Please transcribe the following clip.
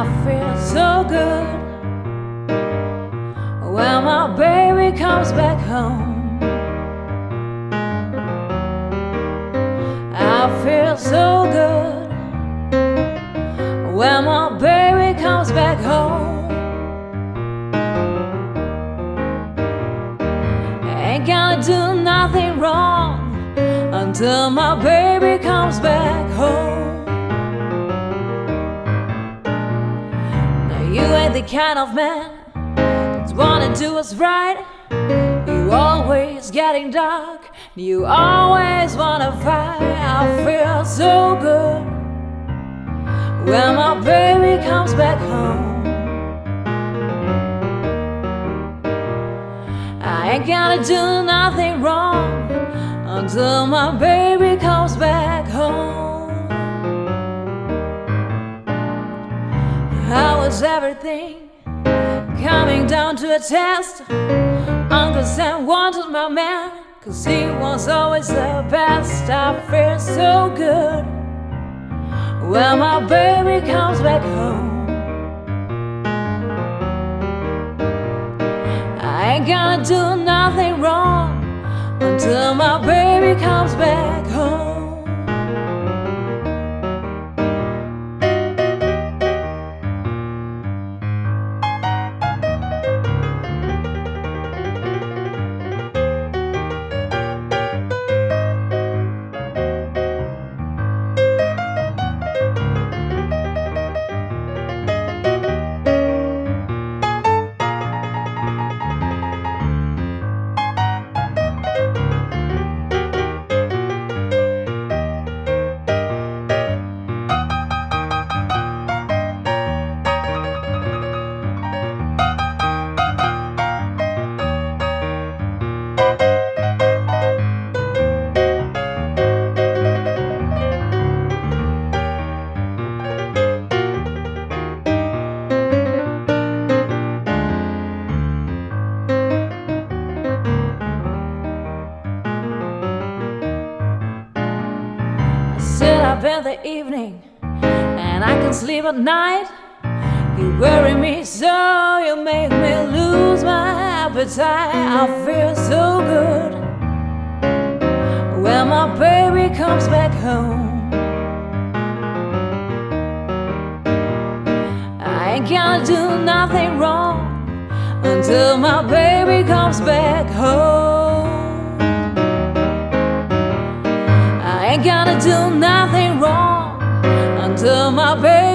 I feel so good when my baby comes back home. I feel so good when my baby comes back home. Ain't gonna do nothing wrong until my baby comes back home. Now you ain't the kind of man that's wanna do what's right. You always getting dark, you always wanna fight. I feel so good when my baby comes back home. I ain't gonna do nothing wrong until my baby comes back home. How was everything coming down to a test? Uncle Sam wanted my man, 'cause he was always the best. I feel so good when my baby comes back home. I ain't gonna do nothing wrong until my baby comes back home. Sit up in the evening and I can sleep at night. You worry me so, you make me lose my appetite. I feel so good when my baby comes back home. I ain't gonna do nothing wrong until my baby comes back home. I ain't gonna do nothing wrong until my baby